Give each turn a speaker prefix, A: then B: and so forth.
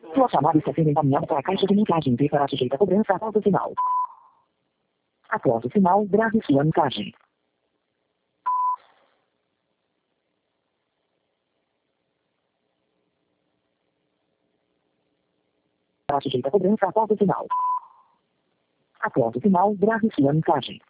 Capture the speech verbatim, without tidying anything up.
A: Sua chamada está sendo encaminhada para a caixa de mensagens e será sujeita a cobrança após o sinal. Após o sinal, grave sua mensagem. Será sujeita a cobrança após o sinal. Após o sinal, grave sua mensagem.